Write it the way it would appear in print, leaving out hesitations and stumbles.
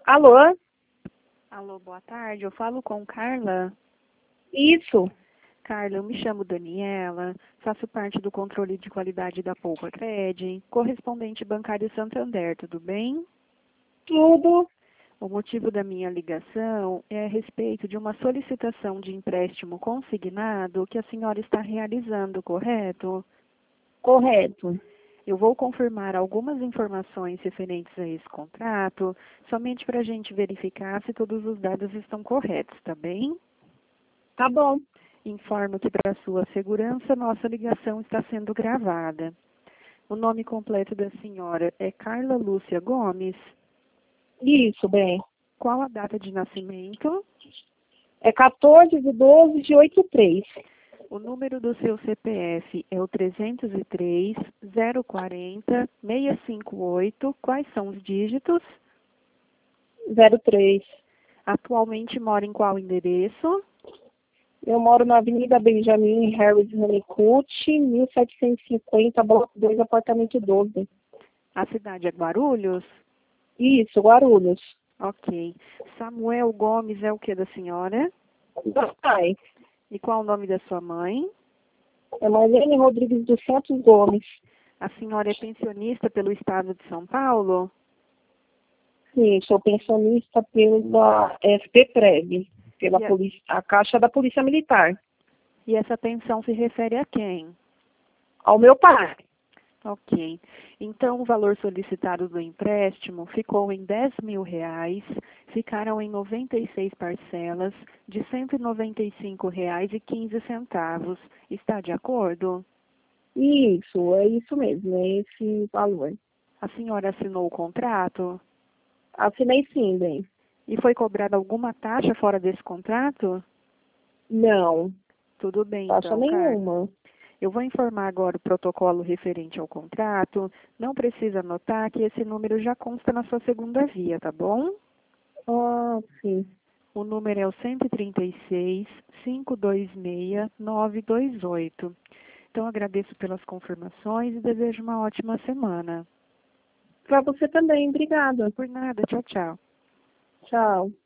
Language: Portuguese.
Alô? Alô, boa tarde. Eu falo com Carla. Isso, Carla, eu me chamo Daniela, faço parte do controle de qualidade da Poupa Cred, correspondente bancário Santander, tudo bem? tudo. O motivo da minha ligação é a respeito de uma solicitação de empréstimo consignado que a senhora está realizando, correto? Correto. Eu vou confirmar algumas informações referentes a esse contrato, somente para a gente verificar se todos os dados estão corretos, tá bem? Tá bom. Informo que, para sua segurança, nossa ligação está sendo gravada. O nome completo da senhora é Carla Lúcia Gomes. Isso, bem. Qual a data de nascimento? É 14/12/83. O número do seu CPF é o 303-040-658. Quais são os dígitos? 03. Atualmente mora em qual endereço? Eu moro na Avenida Benjamin Harris Honeycutt, 1750, bloco 2, apartamento 12. A cidade é Guarulhos? Isso, Guarulhos. Ok. Samuel Gomes é o que da senhora? Meu pai. E qual o nome da sua mãe? É Marlene Rodrigues dos Santos Gomes. A senhora é pensionista pelo estado de São Paulo? Sim, sou pensionista pela FPPrev, pela E, a- polícia, a Caixa da Polícia Militar. e essa pensão se refere a quem? Ao meu pai. Ok. Então, o valor solicitado do empréstimo ficou em R$ 10.000, ficaram em 96 parcelas de R$ 195,15. Está de acordo? Isso, é isso mesmo, é esse valor. A senhora assinou o contrato? Assinei sim, bem. E foi cobrada alguma taxa fora desse contrato? Não, Tudo bem, taxa então, Carla. nenhuma. Eu vou informar agora o protocolo referente ao contrato. Não precisa anotar que esse número já consta na sua segunda via, tá bom? Ah, sim. O número é o 136-526-928. Então, agradeço pelas confirmações e desejo uma ótima semana. Para você também, obrigada. Por nada, tchau, tchau. Tchau.